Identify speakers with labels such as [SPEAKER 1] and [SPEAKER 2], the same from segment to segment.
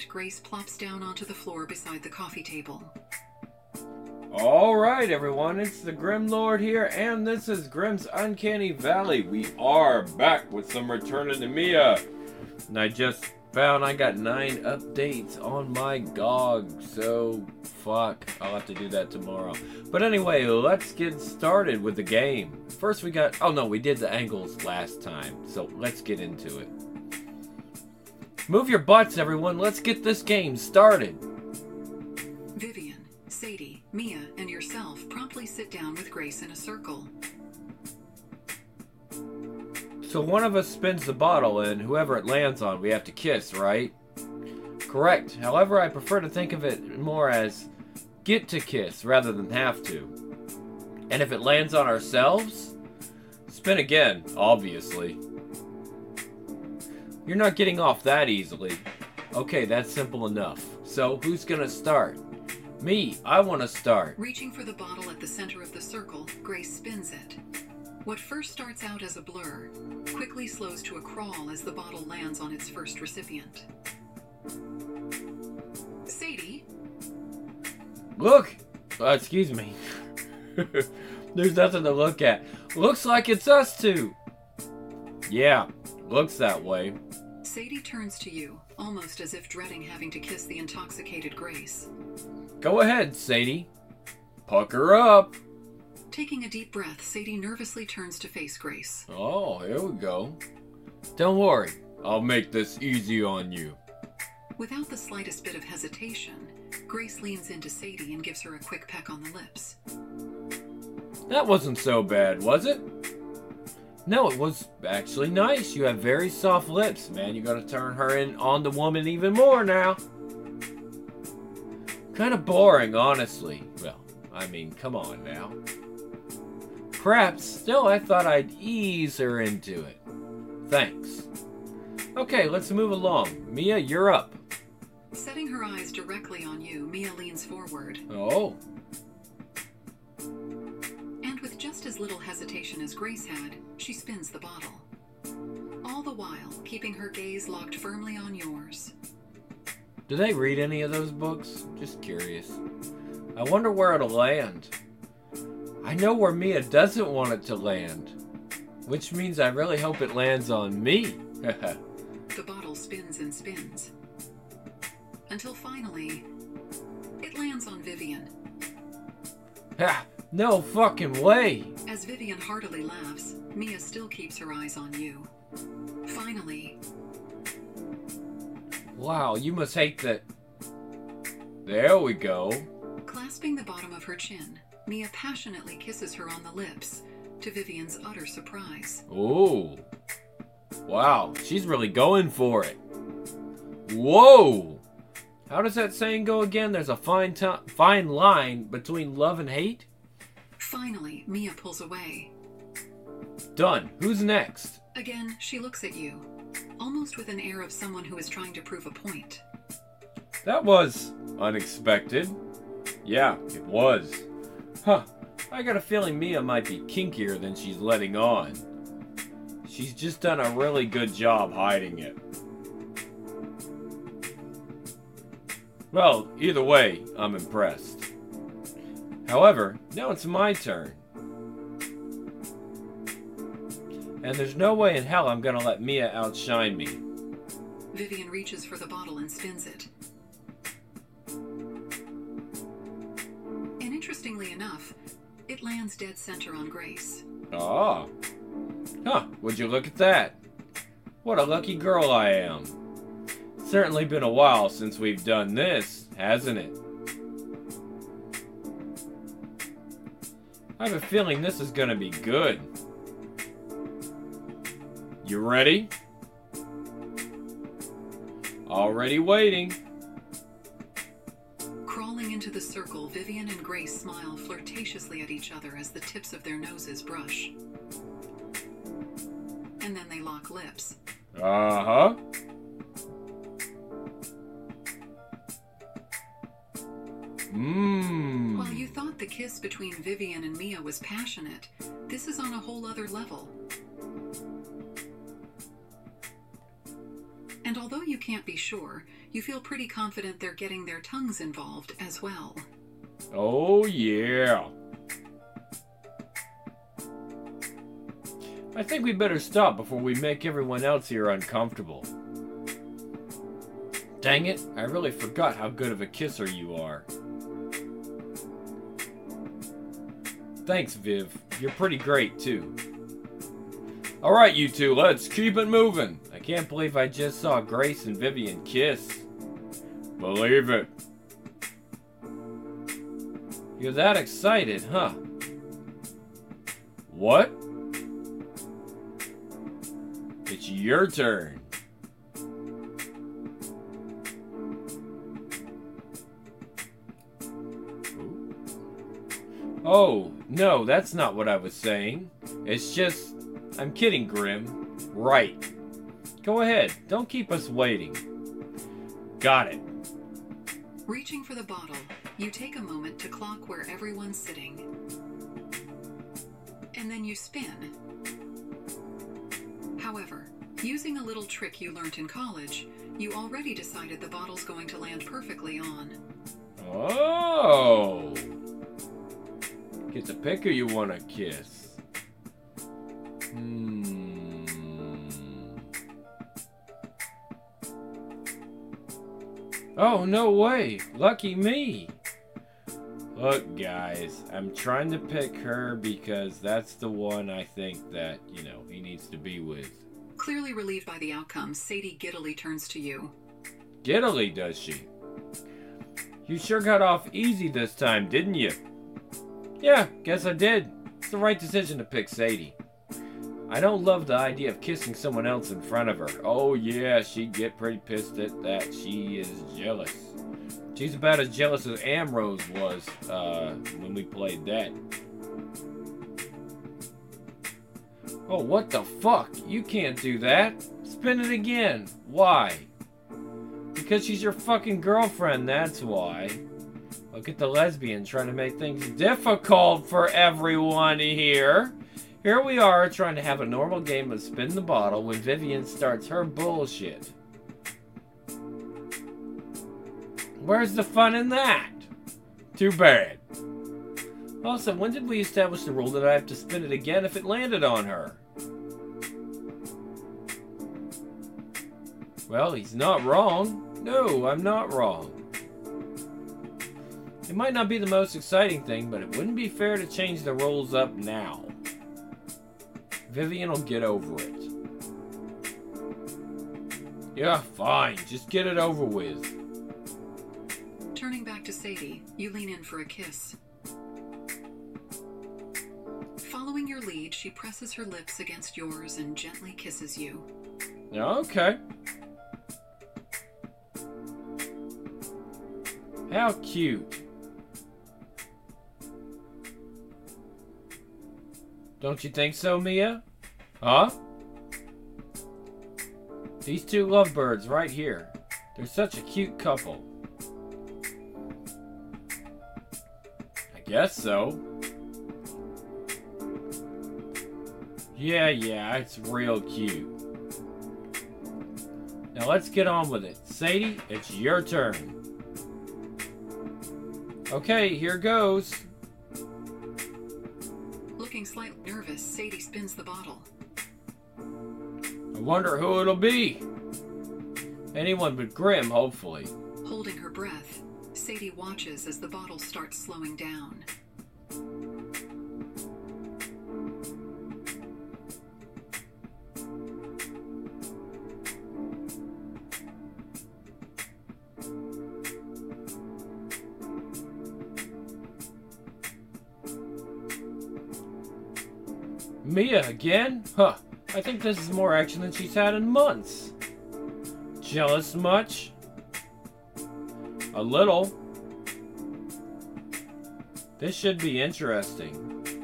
[SPEAKER 1] Grace plops down onto the floor beside the coffee table.
[SPEAKER 2] Alright everyone, it's the Grim Lord here, and this is Grim's Uncanny Valley. We are back with some Return of the Mia. And I just found I got 9 updates on my GOG, so fuck, I'll have to do that tomorrow. But anyway, let's get started with the game. First we got, oh no, we did the angles last time, so let's get into it. Move your butts everyone, let's get this game started.
[SPEAKER 1] Vivian, Sadie, Mia, and yourself promptly sit down with Grace in a circle.
[SPEAKER 2] So one of us spins the bottle and whoever it lands on we have to kiss, right? Correct. However, I prefer to think of it more as get to kiss rather than have to. And if it lands on ourselves, spin again, obviously. You're not getting off that easily. Okay, that's simple enough. So who's gonna start? Me, I want to start.
[SPEAKER 1] Reaching for the bottle at the center of the circle, Grace spins it. What first starts out as a blur quickly slows to a crawl as the bottle lands on its first recipient. Sadie?
[SPEAKER 2] Look! Excuse me. There's nothing to look at. Looks like it's us two. Yeah, looks that way.
[SPEAKER 1] Sadie turns to you, almost as if dreading having to kiss the intoxicated Grace.
[SPEAKER 2] Go ahead, Sadie. Pucker up.
[SPEAKER 1] Taking a deep breath, Sadie nervously turns to face Grace.
[SPEAKER 2] Oh, here we go. Don't worry, I'll make this easy on you.
[SPEAKER 1] Without the slightest bit of hesitation, Grace leans into Sadie and gives her a quick peck on the lips.
[SPEAKER 2] That wasn't so bad, was it? No, it was actually nice. You have very soft lips, man. You gotta turn her on the woman even more now. Kind of boring, honestly. Well, I mean, come on now. Perhaps, still I thought I'd ease her into it. Thanks. Okay, let's move along. Mia, you're up.
[SPEAKER 1] Setting her eyes directly on you, Mia leans forward.
[SPEAKER 2] Oh.
[SPEAKER 1] And with just as little hesitation as Grace had, she spins the bottle. All the while, keeping her gaze locked firmly on yours.
[SPEAKER 2] Do they read any of those books? Just curious. I wonder where it'll land. I know where Mia doesn't want it to land. Which means I really hope it lands on me.
[SPEAKER 1] The bottle spins and spins. Until finally, it lands on Vivian.
[SPEAKER 2] Ha! No fucking way!
[SPEAKER 1] As Vivian heartily laughs, Mia still keeps her eyes on you. Finally.
[SPEAKER 2] Wow, you must hate that. There we go.
[SPEAKER 1] Clasping the bottom of her chin, Mia passionately kisses her on the lips, to Vivian's utter surprise.
[SPEAKER 2] Ooh. Wow, she's really going for it. Whoa! How does that saying go again? There's a fine line between love and hate?
[SPEAKER 1] Finally, Mia pulls away.
[SPEAKER 2] Done. Who's next?
[SPEAKER 1] Again, she looks at you, almost with an air of someone who is trying to prove a point.
[SPEAKER 2] That was unexpected. Yeah, it was. Huh. I got a feeling Mia might be kinkier than she's letting on. She's just done a really good job hiding it. Well, either way, I'm impressed. However, now it's my turn. And there's no way in hell I'm gonna let Mia outshine me.
[SPEAKER 1] Vivian reaches for the bottle and spins it. And interestingly enough, it lands dead center on Grace.
[SPEAKER 2] Ah. Huh, would you look at that? What a lucky girl I am. Certainly been a while since we've done this, hasn't it? I have a feeling this is gonna be good. You ready? Already waiting.
[SPEAKER 1] Crawling into the circle, Vivian and Grace smile flirtatiously at each other as the tips of their noses brush. And then they lock lips.
[SPEAKER 2] Uh-huh.
[SPEAKER 1] While you thought the kiss between Vivian and Mia was passionate, this is on a whole other level. And although you can't be sure, you feel pretty confident they're getting their tongues involved as well.
[SPEAKER 2] Oh, yeah. I think we better stop before we make everyone else here uncomfortable. Dang it, I really forgot how good of a kisser you are. Thanks, Viv. You're pretty great, too. Alright, you two, let's keep it moving. I can't believe I just saw Grace and Vivian kiss. Believe it. You're that excited, huh? What? It's your turn. Oh, no, that's not what I was saying. It's just... I'm kidding, Grim. Right. Go ahead. Don't keep us waiting. Got it.
[SPEAKER 1] Reaching for the bottle, you take a moment to clock where everyone's sitting. And then you spin. However, using a little trick you learned in college, you already decided the bottle's going to land perfectly on.
[SPEAKER 2] Oh! Get to pick who you want to kiss. Oh, no way. Lucky me. Look, guys, I'm trying to pick her because that's the one I think that, he needs to be with.
[SPEAKER 1] Clearly relieved by the outcome, Sadie giddily turns to you.
[SPEAKER 2] Giddily, does she? You sure got off easy this time, didn't you? Yeah, guess I did. It's the right decision to pick Sadie. I don't love the idea of kissing someone else in front of her. Oh yeah, she'd get pretty pissed at that. She is jealous. She's about as jealous as Ambrose was when we played that. Oh, what the fuck? You can't do that. Spin it again. Why? Because she's your fucking girlfriend, that's why. Look at the lesbian trying to make things difficult for everyone here. Here we are trying to have a normal game of spin the bottle when Vivian starts her bullshit. Where's the fun in that? Too bad. Also, when did we establish the rule that I have to spin it again if it landed on her? Well, he's not wrong. No, I'm not wrong. It might not be the most exciting thing, but it wouldn't be fair to change the rules up now. Vivian will get over it. Yeah, fine. Just get it over with.
[SPEAKER 1] Turning back to Sadie, you lean in for a kiss. Following your lead, she presses her lips against yours and gently kisses you.
[SPEAKER 2] Okay. How cute. Don't you think so, Mia? Huh? These two lovebirds right here. They're such a cute couple. I guess so. Yeah, it's real cute. Now let's get on with it. Sadie, it's your turn. Okay, here goes.
[SPEAKER 1] Looking slightly nervous, Sadie spins the bottle.
[SPEAKER 2] I wonder who it'll be. Anyone but Grim, hopefully.
[SPEAKER 1] Holding her breath, Sadie watches as the bottle starts slowing down.
[SPEAKER 2] Mia again? Huh. I think this is more action than she's had in months. Jealous much? A little. This should be interesting.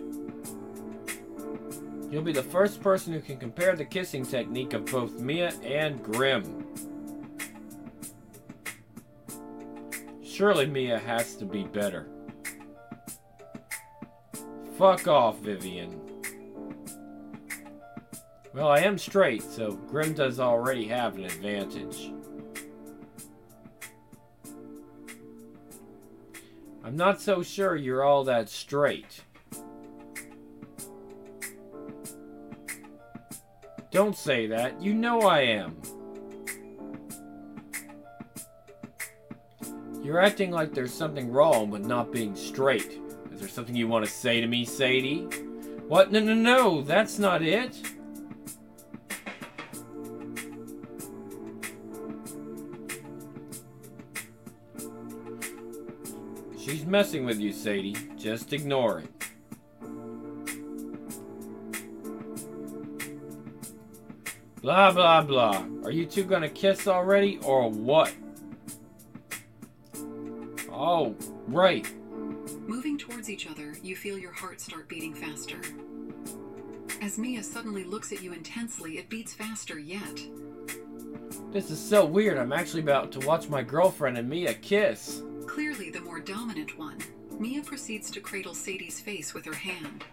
[SPEAKER 2] You'll be the first person who can compare the kissing technique of both Mia and Grim. Surely Mia has to be better. Fuck off, Vivian. Well, I am straight, so Grim does already have an advantage. I'm not so sure you're all that straight. Don't say that. You know I am. You're acting like there's something wrong with not being straight. Is there something you want to say to me, Sadie? What? No, that's not it. She's messing with you, Sadie. Just ignore it. Blah, blah, blah. Are you two gonna kiss already, or what? Oh, right.
[SPEAKER 1] Moving towards each other, you feel your heart start beating faster. As Mia suddenly looks at you intensely, it beats faster yet.
[SPEAKER 2] This is so weird. I'm actually about to watch my girlfriend and Mia kiss.
[SPEAKER 1] Clearly the more dominant one, Mia proceeds to cradle Sadie's face with her hand.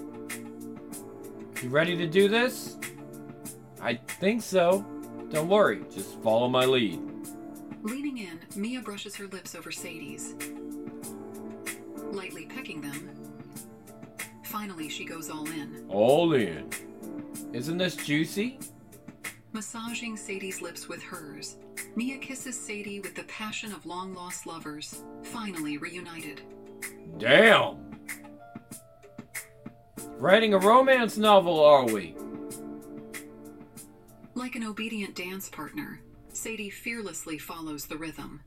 [SPEAKER 2] You ready to do this? I think so. Don't worry, just follow my lead.
[SPEAKER 1] Leaning in, Mia brushes her lips over Sadie's, lightly pecking them. Finally, she goes all in.
[SPEAKER 2] All in. Isn't this juicy?
[SPEAKER 1] Massaging Sadie's lips with hers, Mia kisses Sadie with the passion of long-lost lovers, finally reunited.
[SPEAKER 2] Damn! Writing a romance novel, are we?
[SPEAKER 1] Like an obedient dance partner, Sadie fearlessly follows the rhythm.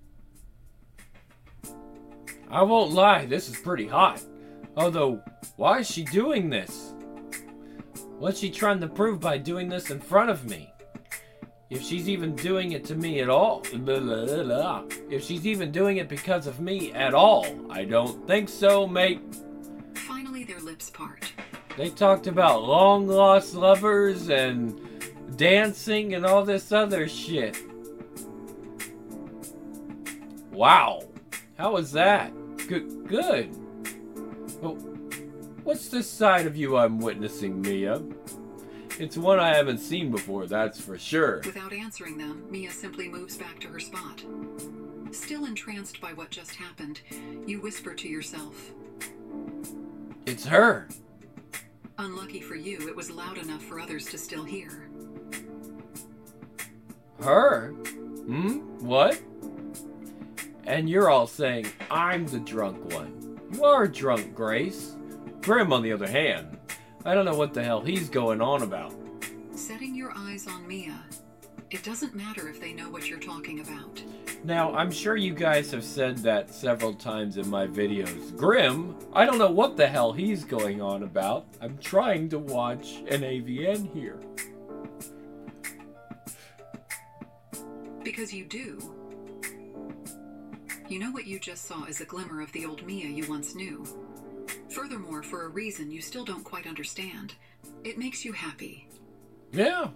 [SPEAKER 2] I won't lie, this is pretty hot. Although, why is she doing this? What's she trying to prove by doing this in front of me? If she's even doing it to me at all. If she's even doing it because of me at all. I don't think so, mate.
[SPEAKER 1] Finally, their lips part.
[SPEAKER 2] They talked about long-lost lovers and dancing and all this other shit. Wow. How was that? Good. Well, what's this side of you I'm witnessing, Mia? It's one I haven't seen before, that's for sure.
[SPEAKER 1] Without answering them, Mia simply moves back to her spot. Still entranced by what just happened, you whisper to yourself.
[SPEAKER 2] It's her.
[SPEAKER 1] Unlucky for you, it was loud enough for others to still hear.
[SPEAKER 2] Her? What? And you're all saying I'm the drunk one. You are drunk, Grace. Grim, on the other hand, I don't know what the hell he's going on about.
[SPEAKER 1] Setting your eyes on Mia, it doesn't matter if they know what you're talking about.
[SPEAKER 2] Now, I'm sure you guys have said that several times in my videos. Grim, I don't know what the hell he's going on about. I'm trying to watch an AVN here.
[SPEAKER 1] Because you do. You know what you just saw is a glimmer of the old Mia you once knew. Furthermore, for a reason you still don't quite understand, it makes you happy.
[SPEAKER 2] Yeah.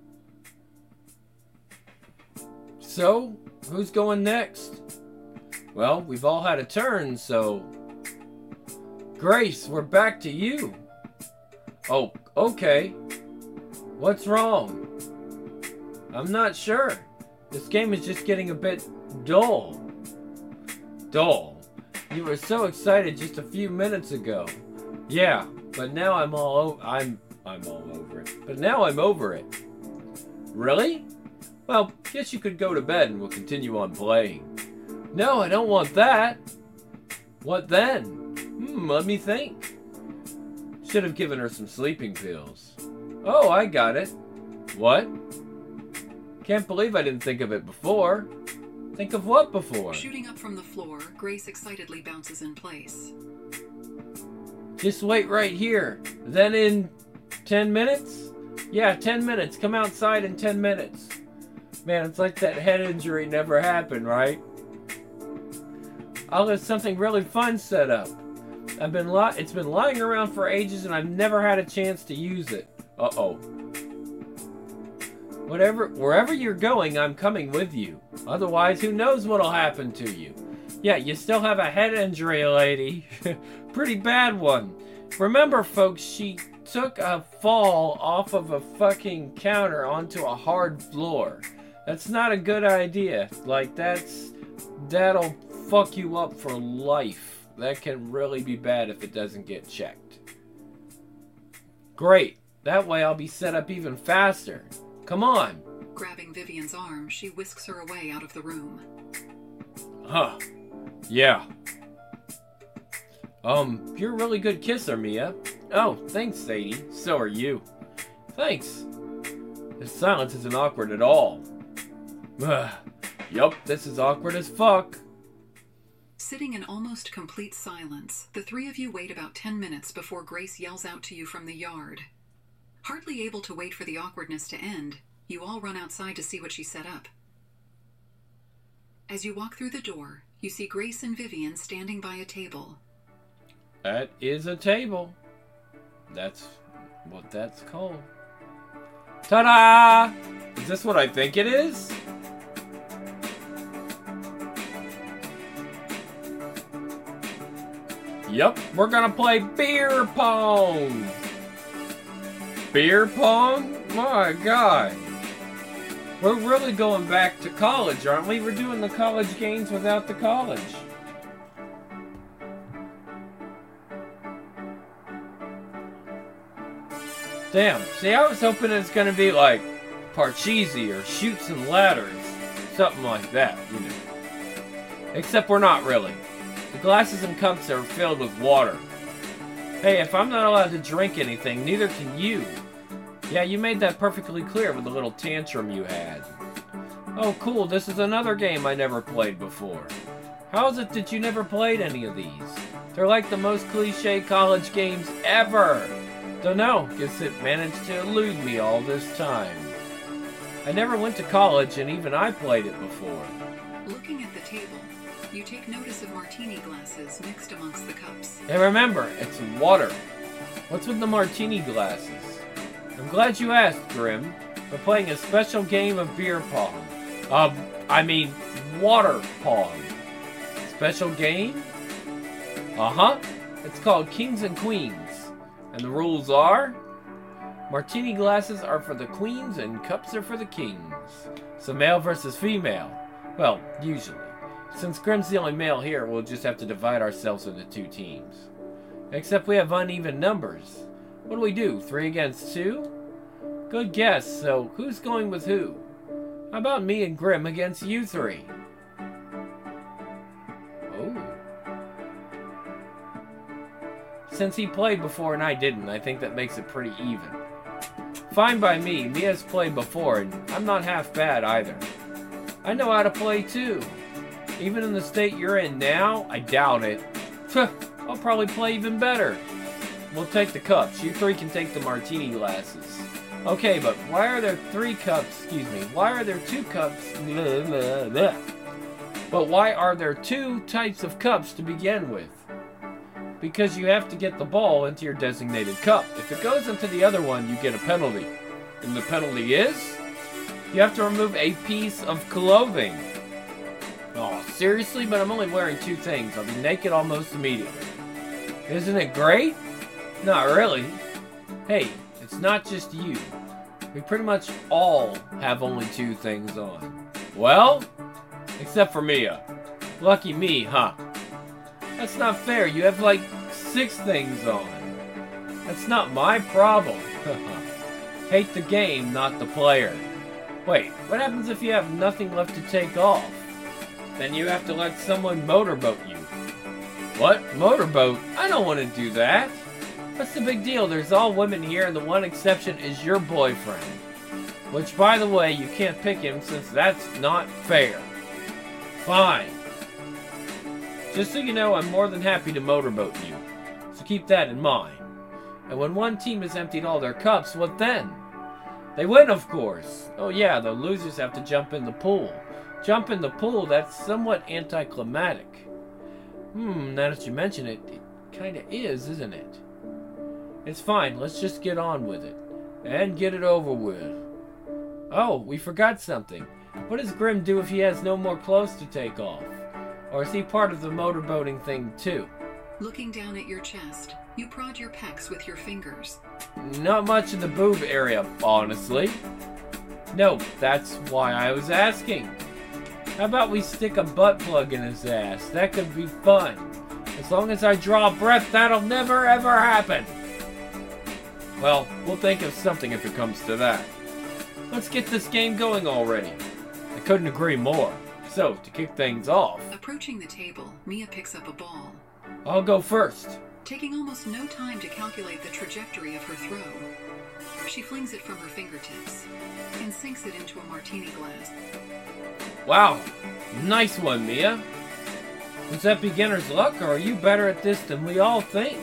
[SPEAKER 2] So, who's going next? Well, we've all had a turn, so... Grace, we're back to you. Oh, okay. What's wrong? I'm not sure. This game is just getting a bit dull. Dull? You were so excited just a few minutes ago. Yeah, but now I'm all over it. But now I'm over it. Really? Well, guess you could go to bed and we'll continue on playing. No, I don't want that. What then? Let me think. Should have given her some sleeping pills. Oh, I got it. What? Can't believe I didn't think of it before. Think of what before?
[SPEAKER 1] Shooting up from the floor, Grace excitedly bounces in place.
[SPEAKER 2] Just wait right here. Then in 10 minutes? Yeah, 10 minutes. Come outside in 10 minutes. Man, it's like that head injury never happened, right? I'll have something really fun set up. It's been lying around for ages and I've never had a chance to use it. Uh-oh. Wherever you're going, I'm coming with you. Otherwise, who knows what'll happen to you. Yeah, you still have a head injury, lady. Pretty bad one. Remember, folks, she took a fall off of a fucking counter onto a hard floor. That's not a good idea. Like, that'll fuck you up for life. That can really be bad if it doesn't get checked. Great. That way I'll be set up even faster. Come on.
[SPEAKER 1] Grabbing Vivian's arm, she whisks her away out of the room.
[SPEAKER 2] Huh. Yeah. You're a really good kisser, Mia. Oh, thanks, Sadie. So are you. Thanks. This silence isn't awkward at all. Yup, this is awkward as fuck.
[SPEAKER 1] Sitting in almost complete silence, the three of you wait about 10 minutes before Grace yells out to you from the yard. Hardly able to wait for the awkwardness to end, you all run outside to see what she set up. As you walk through the door, you see Grace and Vivian standing by a table.
[SPEAKER 2] That is a table. That's what that's called. Ta-da! Is this what I think it is? Yup, we're gonna play beer pong! Beer pong? My God! We're really going back to college, aren't we? We're doing the college games without the college. Damn, see, I was hoping it's gonna be like Parcheesi or Chutes and Ladders. Something like that, you know. Except we're not really. The glasses and cups are filled with water. Hey, if I'm not allowed to drink anything, neither can you. Yeah, you made that perfectly clear with the little tantrum you had. Oh, cool, this is another game I never played before. How is it that you never played any of these? They're like the most cliche college games ever. Dunno, guess it managed to elude me all this time. I never went to college, and even I played it before.
[SPEAKER 1] Looking at the table, you take notice of martini glasses mixed amongst the cups.
[SPEAKER 2] And remember, it's water. What's with the martini glasses? I'm glad you asked, Grim. We're playing a special game of beer pong. Water pong. Special game? Uh-huh. It's called Kings and Queens. And the rules are... martini glasses are for the queens and cups are for the kings. So male versus female. Well, usually. Since Grim's the only male here, we'll just have to divide ourselves into two teams. Except we have uneven numbers. What do we do? 3 against 2? Good guess. So who's going with who? How about me and Grim against you 3? Oh. Since he played before and I didn't, I think that makes it pretty even. Fine by me. Mia's played before, and I'm not half bad either. I know how to play too. Even in the state you're in now, I doubt it. I'll probably play even better. We'll take the cups. You 3 can take the martini glasses. Okay, but why are there 3 cups? Excuse me. Why are there 2 cups? Blah, blah, blah. But why are there 2 types of cups to begin with? Because you have to get the ball into your designated cup. If it goes into the other one, you get a penalty. And the penalty is? You have to remove a piece of clothing. Oh, seriously? But I'm only wearing 2 things. I'll be naked almost immediately. Isn't it great? Not really. Hey, it's not just you. We pretty much all have only 2 things on. Well, except for Mia. Lucky me, huh? That's not fair. You have like 6 things on. That's not my problem. Hate the game, not the player. Wait, what happens if you have nothing left to take off? Then you have to let someone motorboat you. What? Motorboat? I don't want to do that. What's the big deal? There's all women here and the one exception is your boyfriend. Which, by the way, you can't pick him since that's not fair. Fine. Just so you know, I'm more than happy to motorboat you. So keep that in mind. And when one team has emptied all their cups, what then? They win, of course. Oh yeah, the losers have to jump in the pool. Jump in the pool, that's somewhat anticlimactic. Now that you mention it, it kinda is, isn't it? It's fine, let's just get on with it. And get it over with. Oh, we forgot something. What does Grim do if he has no more clothes to take off? Or is he part of the motorboating thing too?
[SPEAKER 1] Looking down at your chest, you prod your pecs with your fingers.
[SPEAKER 2] Not much in the boob area, honestly. No, that's why I was asking. How about we stick a butt plug in his ass? That could be fun. As long as I draw breath, that'll never ever happen. Well, we'll think of something if it comes to that. Let's get this game going already. I couldn't agree more. So, to kick things off...
[SPEAKER 1] Approaching the table, Mia picks up a ball.
[SPEAKER 2] I'll go first.
[SPEAKER 1] Taking almost no time to calculate the trajectory of her throw, she flings it from her fingertips and sinks it into a martini glass.
[SPEAKER 2] Wow, nice one, Mia. Was that beginner's luck, or are you better at this than we all think?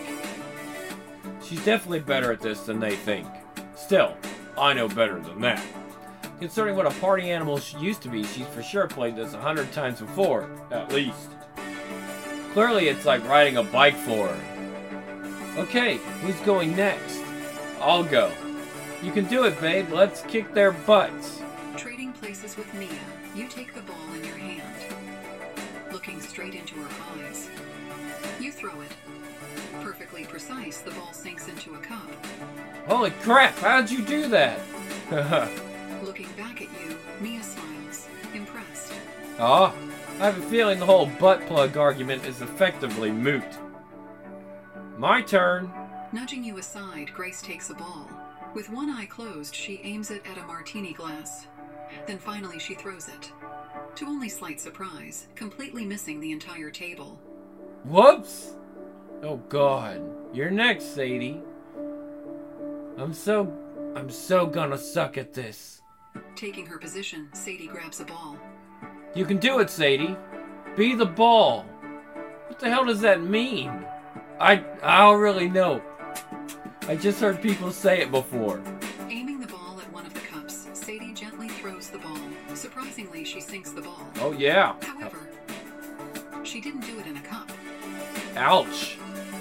[SPEAKER 2] She's definitely better at this than they think. Still, I know better than that. Considering what a party animal she used to be, she's for sure played this 100 times before, at least. Clearly, it's like riding a bike for her. Okay, who's going next? I'll go. You can do it, babe. Let's kick their butts.
[SPEAKER 1] Trading places with Mia, you take the ball in your hand. Looking straight into her eyes, you throw it. Perfectly precise, the ball sinks into a cup.
[SPEAKER 2] Holy crap, how'd you do that?
[SPEAKER 1] Looking back at you, Mia smiles, impressed.
[SPEAKER 2] I have a feeling the whole butt plug argument is effectively moot. My turn.
[SPEAKER 1] Nudging you aside, Grace takes a ball. With one eye closed, she aims it at a martini glass. Then finally she throws it. To only slight surprise, completely missing the entire table.
[SPEAKER 2] Whoops! Oh god. You're next, Sadie. I'm so gonna suck at this.
[SPEAKER 1] Taking her position, Sadie grabs a ball.
[SPEAKER 2] You can do it, Sadie. Be the ball. What the hell does that mean? I don't really know. I just heard people say it before.
[SPEAKER 1] Aiming the ball at one of the cups, Sadie gently throws the ball. Surprisingly, she sinks the ball.
[SPEAKER 2] Oh yeah.
[SPEAKER 1] However, she didn't do it in a cup.
[SPEAKER 2] Ouch.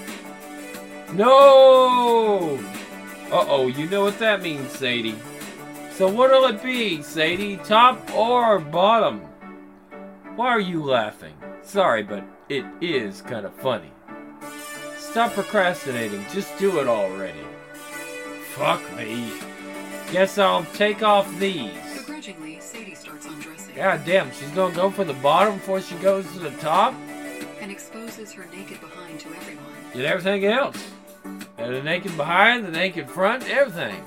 [SPEAKER 2] No! Uh-oh, you know what that means, Sadie. So what'll it be, Sadie? Top or bottom? Why are you laughing? Sorry, but it is kind of funny. Stop procrastinating. Just do it already. Fuck me. Guess I'll take off these.
[SPEAKER 1] Begrudgingly, Sadie starts undressing.
[SPEAKER 2] God damn, she's gonna go for the bottom before she goes to the top?
[SPEAKER 1] And exposes her naked behind to everyone.
[SPEAKER 2] And everything else. And the naked behind, the naked front, everything.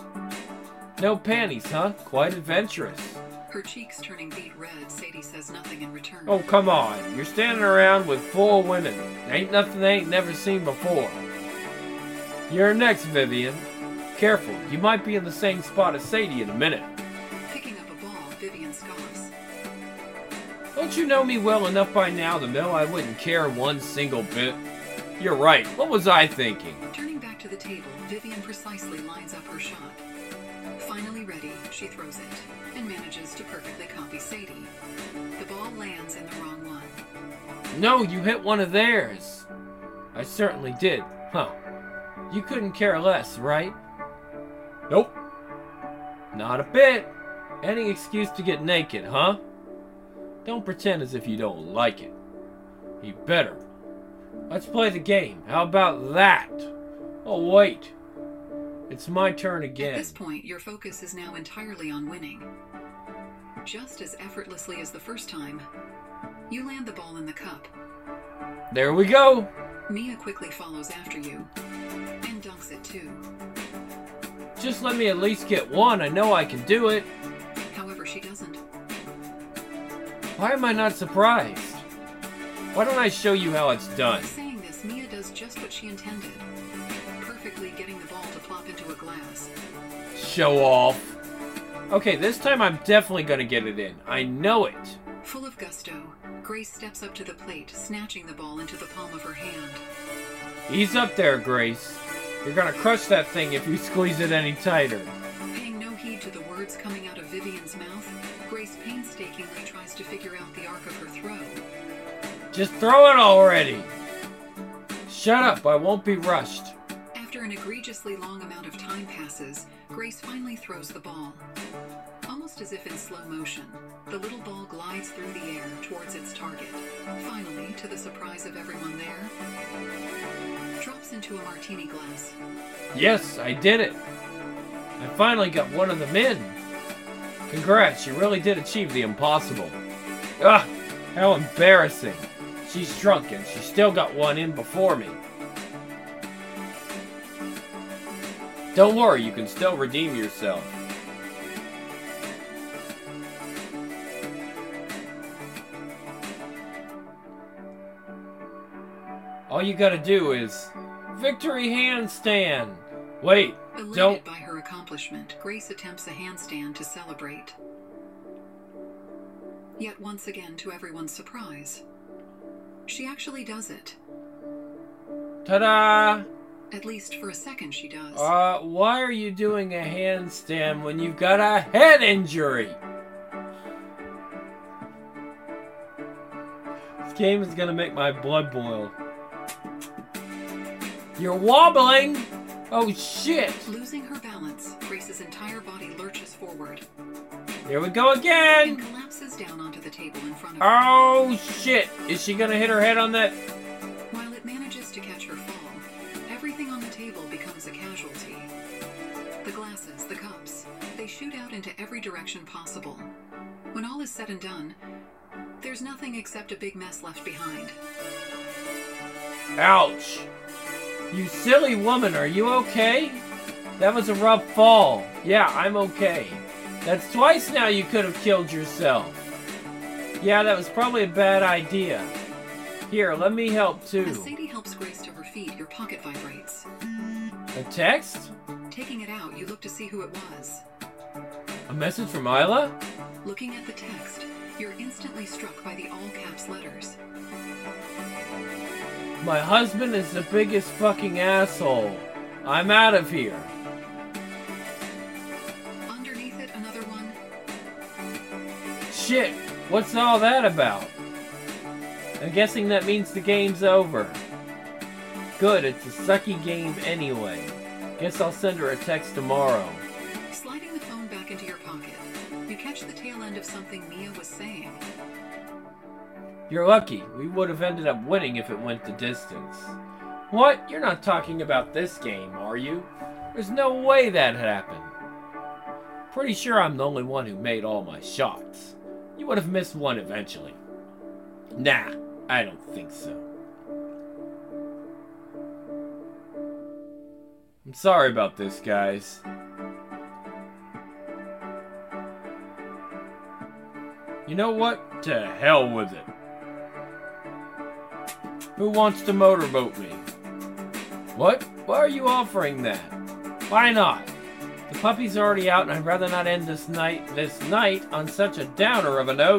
[SPEAKER 2] No panties, huh? Quite adventurous.
[SPEAKER 1] Her cheeks turning beet red, Sadie says nothing in return.
[SPEAKER 2] Oh, come on. You're standing around with 4 women. Ain't nothing they ain't never seen before. You're next, Vivian. Careful, you might be in the same spot as Sadie in a minute.
[SPEAKER 1] Picking up a ball, Vivian scoffs.
[SPEAKER 2] Don't you know me well enough by now to know I wouldn't care one single bit? You're right. What was I thinking?
[SPEAKER 1] Turning back to the table, Vivian precisely lines up her shot. Finally ready, she throws it, and manages to perfectly copy Sadie. The ball lands in the wrong one.
[SPEAKER 2] No, you hit one of theirs. I certainly did. Huh. You couldn't care less, right? Nope. Not a bit. Any excuse to get naked, huh? Don't pretend as if you don't like it. You better. Let's play the game. How about that? Oh, wait. It's my turn again.
[SPEAKER 1] At this point, your focus is now entirely on winning. Just as effortlessly as the first time, you land the ball in the cup.
[SPEAKER 2] There we go.
[SPEAKER 1] Mia quickly follows after you, and dunks it too.
[SPEAKER 2] Just let me at least get one. I know I can do it.
[SPEAKER 1] However, she doesn't.
[SPEAKER 2] Why am I not surprised? Why don't I show you how it's done?
[SPEAKER 1] Saying this, Mia does just what she intended. Perfectly getting the ball to plop into a glass.
[SPEAKER 2] Show off. Okay, this time I'm definitely gonna get it in. I know it.
[SPEAKER 1] Full of gusto, Grace steps up to the plate, snatching the ball into the palm of her hand.
[SPEAKER 2] Ease up there, Grace. You're gonna crush that thing if you squeeze it any tighter.
[SPEAKER 1] Paying no heed to the words coming out of Vivian's mouth, Grace painstakingly tries to figure out the arc of her throw.
[SPEAKER 2] Just throw it already. Shut up, I won't be rushed.
[SPEAKER 1] After an egregiously long amount of time passes, Grace finally throws the ball. Almost as if in slow motion, the little ball glides through the air towards its target. Finally, to the surprise of everyone there, drops into a martini glass.
[SPEAKER 2] Yes, I did it. I finally got one of them in. Congrats, you really did achieve the impossible. Ugh, how embarrassing. She's drunken. She still got one in before me. Don't worry, you can still redeem yourself. All you gotta do is victory handstand. Wait,
[SPEAKER 1] Elated
[SPEAKER 2] don't.
[SPEAKER 1] by her accomplishment, Grace attempts a handstand to celebrate. Yet once again, to everyone's surprise, she actually does it.
[SPEAKER 2] Ta-da!
[SPEAKER 1] At least for a second she does.
[SPEAKER 2] Why are you doing a handstand when you've got a head injury? This game is gonna make my blood boil. You're wobbling! Oh shit!
[SPEAKER 1] Losing her balance, Grace's entire body lurches forward
[SPEAKER 2] Here we go again!
[SPEAKER 1] and collapses down onto the table in front of her.
[SPEAKER 2] Oh shit! Is she gonna hit her head on that?
[SPEAKER 1] While it manages to catch her fall, everything on the table becomes a casualty. The glasses, the cups, they shoot out into every direction possible. When all is said and done, there's nothing except a big mess left behind.
[SPEAKER 2] Ouch! You silly woman, are you okay? That was a rough fall. Yeah, I'm okay. That's twice now you could have killed yourself. Yeah, that was probably a bad idea. Here, let me help
[SPEAKER 1] As
[SPEAKER 2] too.
[SPEAKER 1] Sadie helps Grace to her feet, your pocket vibrates.
[SPEAKER 2] A text?
[SPEAKER 1] Taking it out, you look to see who it was.
[SPEAKER 2] A message from Isla?
[SPEAKER 1] Looking at the text, you're instantly struck by the all-caps letters.
[SPEAKER 2] My husband is the biggest fucking asshole. I'm out of here.
[SPEAKER 1] Underneath it, another one.
[SPEAKER 2] Shit, what's all that about? I'm guessing that means the game's over. Good, it's a sucky game anyway. Guess I'll send her a text tomorrow.
[SPEAKER 1] Sliding the phone back into your pocket, you catch the tail end of something Mia was saying.
[SPEAKER 2] You're lucky. We would have ended up winning if it went the distance. What? You're not talking about this game, are you? There's no way that happened. Pretty sure I'm the only one who made all my shots. You would have missed one eventually. Nah, I don't think so. I'm sorry about this, guys. You know what? To hell with it. Who wants to motorboat me? What? Why are you offering that? Why not? The puppy's already out and I'd rather not end this night on such a downer of a note.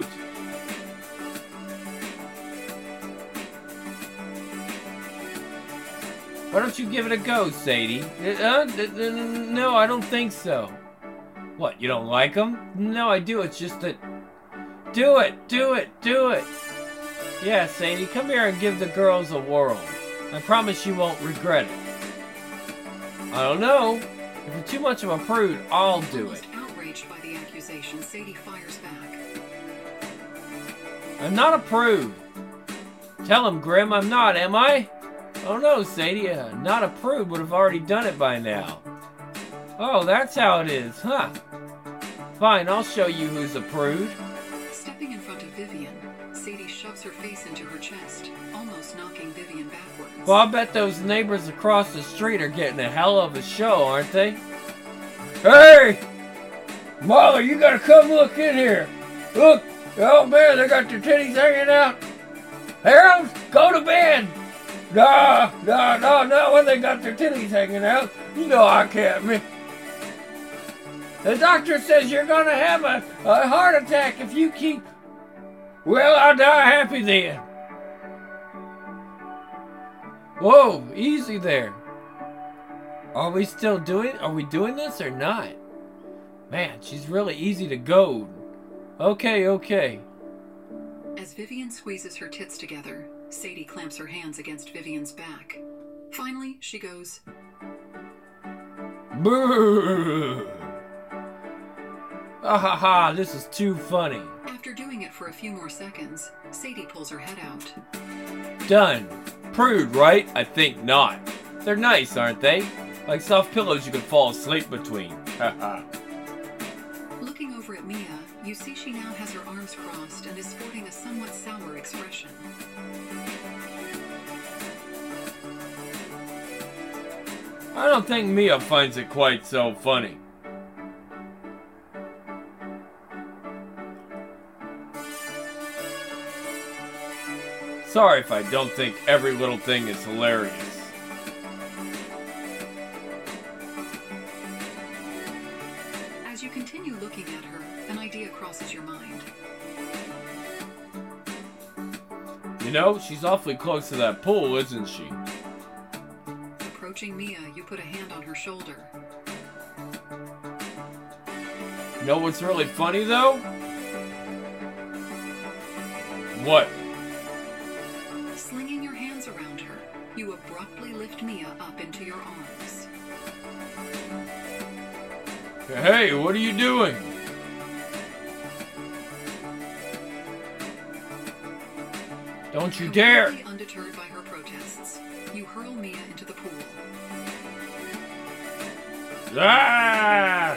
[SPEAKER 2] Why don't you give it a go, Sadie? No, I don't think so. What, you don't like him? No, I do. It's just that... Do it! Do it! Do it! Yeah, Sadie, come here and give the girls a whirl. I promise you won't regret it. I don't know. If you're too much of a prude, I'll do it.
[SPEAKER 1] Almost outraged by the accusation, Sadie fires back.
[SPEAKER 2] I'm not a prude. Tell him, Grim, I'm not, am I? Oh no, Sadie, not a prude would have already done it by now. Oh, that's how it is, huh? Fine, I'll show you who's a prude.
[SPEAKER 1] Stepping in front of Vivian, Sadie shoves her face into her chest, almost knocking Vivian backwards.
[SPEAKER 2] Well, I bet those neighbors across the street are getting a hell of a show, aren't they? Hey! Molly, you gotta come look in here. Look! Oh man, they got their titties hanging out. Harold, go to bed! No, when they got their titties hanging out. You know I can't, man. The doctor says you're gonna have a heart attack if you keep... Well, I'll die happy then. Whoa, easy there. Are we doing this or not? Man, she's really easy to goad. Okay.
[SPEAKER 1] As Vivian squeezes her tits together, Sadie clamps her hands against Vivian's back. Finally, she goes,
[SPEAKER 2] Brrr. Ah ha ha, this is too funny.
[SPEAKER 1] After doing it for a few more seconds, Sadie pulls her head out.
[SPEAKER 2] Done. Prude, right? I think not. They're nice, aren't they? Like soft pillows you can fall asleep between. Haha.
[SPEAKER 1] Looking over at Mia, you see she now has her arms crossed and is sporting a somewhat sour expression.
[SPEAKER 2] I don't think Mia finds it quite so funny. Sorry if I don't think every little thing is hilarious.
[SPEAKER 1] As you continue looking at her, an idea crosses your mind.
[SPEAKER 2] You know, she's awfully close to that pool, isn't she?
[SPEAKER 1] Approaching Mia, you put a hand on her shoulder.
[SPEAKER 2] You know what's really funny, though? What?
[SPEAKER 1] Slinging your hands around her, you abruptly lift Mia up into your arms.
[SPEAKER 2] Hey, what are you doing? Don't you dare!
[SPEAKER 1] Completely undeterred by her protests, you hurl Mia into the pool.
[SPEAKER 2] Ah!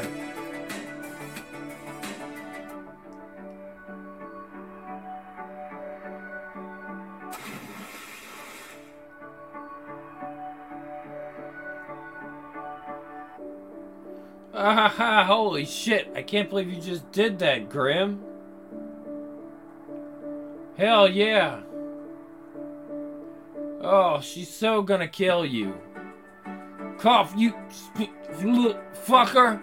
[SPEAKER 2] Ah, holy shit, I can't believe you just did that, Grim. Hell yeah. Oh, she's so gonna kill you. Cough, you little fucker.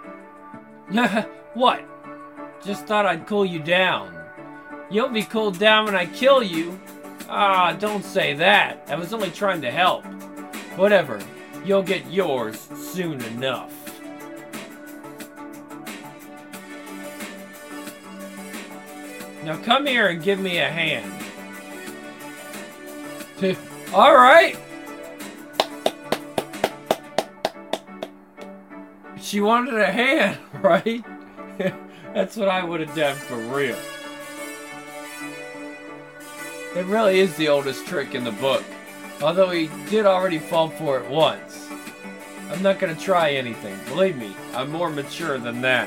[SPEAKER 2] What? Just thought I'd cool you down. You'll be cooled down when I kill you. Ah, don't say that. I was only trying to help. Whatever. You'll get yours soon enough. Now come here and give me a hand. All right. She wanted a hand, right? That's what I would have done for real. It really is the oldest trick in the book. Although he did already fall for it once. I'm not gonna try anything. Believe me, I'm more mature than that.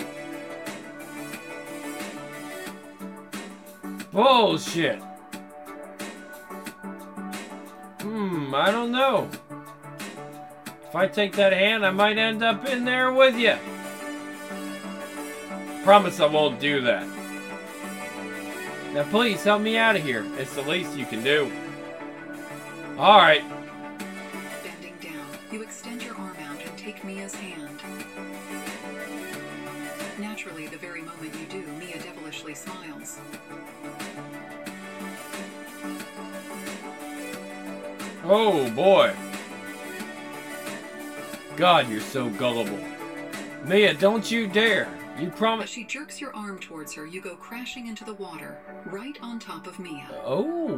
[SPEAKER 2] Bullshit. I don't know. If I take that hand, I might end up in there with you. Promise I won't do that. Now please, help me out of here. It's the least you can do. Alright.
[SPEAKER 1] Bending down, you extend your arm out and take Mia's hand. Naturally, the very moment you do, Mia devilishly smiles.
[SPEAKER 2] Oh boy. God, you're so gullible. Mia, don't you dare. You promise.
[SPEAKER 1] As she jerks your arm towards her, you go crashing into the water, right on top of Mia.
[SPEAKER 2] Oh.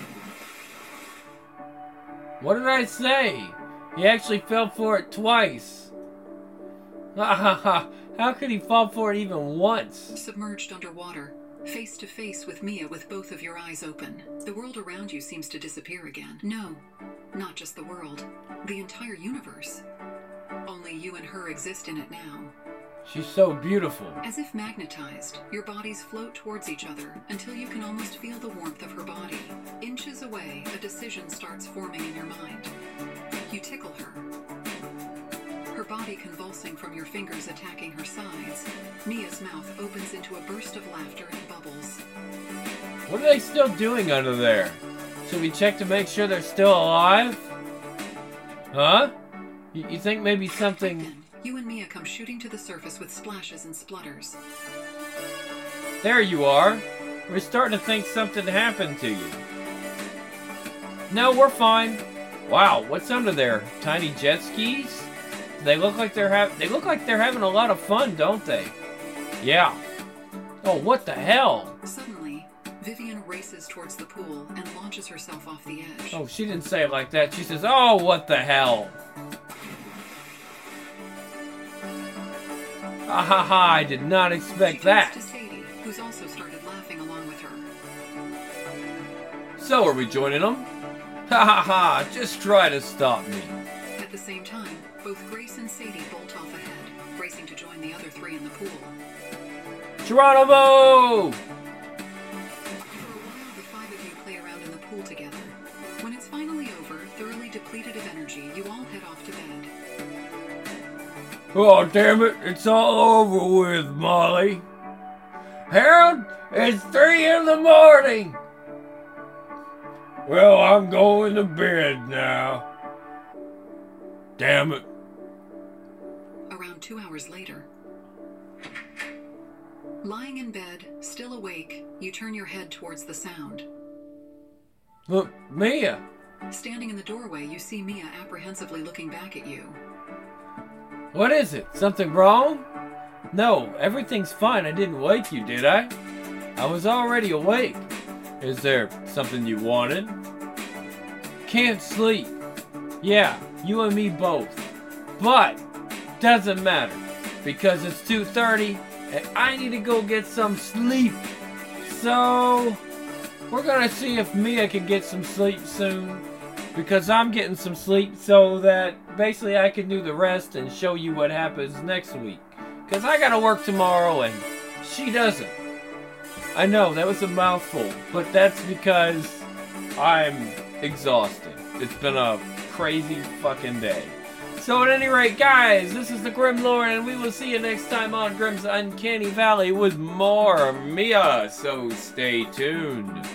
[SPEAKER 2] What did I say? He actually fell for it twice. Ha ha ha. How could he fall for it even once?
[SPEAKER 1] Submerged underwater, face to face with Mia with both of your eyes open. The world around you seems to disappear again. No, not just the world. The entire universe. Only you and her exist in it now.
[SPEAKER 2] She's so beautiful.
[SPEAKER 1] As if magnetized, your bodies float towards each other until you can almost feel the warmth of her body. Inches away, a decision starts forming in your mind. You tickle her. Her body convulsing from your fingers attacking her sides, Mia's mouth opens into a burst of laughter and bubbles.
[SPEAKER 2] What are they still doing under there? Should we check to make sure they're still alive? Huh? You think maybe something...
[SPEAKER 1] Right then, you and Mia come shooting to the surface with splashes and splutters.
[SPEAKER 2] There you are. We're starting to think something happened to you. No, we're fine. Wow, what's under there? Tiny jet skis? They look like they're having a lot of fun, don't they? Yeah. Oh, what the hell?
[SPEAKER 1] Suddenly, Vivian races towards the pool and launches herself off the edge.
[SPEAKER 2] Oh, she didn't say it like that. She says, "Oh, what the hell?" Ah ha ha, I did not expect that.
[SPEAKER 1] She turns to Sadie, who's also started laughing along with her.
[SPEAKER 2] So are we joining them? Ha ha ha, just try to stop me.
[SPEAKER 1] At the same time, both Grace and Sadie bolt off ahead, racing racing to join the other 3 in the pool.
[SPEAKER 2] Geronimo!
[SPEAKER 1] For a while, the 5 of you play around in the pool together. When it's finally over, thoroughly depleted of energy, you all head off to bed.
[SPEAKER 2] Oh, damn it. It's all over with, Molly. Harold, it's 3 in the morning. Well, I'm going to bed now. Damn it.
[SPEAKER 1] Around 2 hours later. Lying in bed, still awake, you turn your head towards the sound.
[SPEAKER 2] Look, Mia.
[SPEAKER 1] Standing in the doorway, you see Mia apprehensively looking back at you.
[SPEAKER 2] What is it? Something wrong? No, everything's fine. I didn't wake you, did I? I was already awake. Is there something you wanted? Can't sleep. Yeah, you and me both. But, doesn't matter. Because it's 2:30 and I need to go get some sleep. So, we're gonna see if Mia can get some sleep soon. Because I'm getting some sleep so that basically I can do the rest and show you what happens next week. Because I gotta work tomorrow and she doesn't. I know, that was a mouthful, but that's because I'm exhausted. It's been a crazy fucking day. So at any rate, guys, this is the Grim Lord, and we will see you next time on Grim's Uncanny Valley with more Mia. So stay tuned.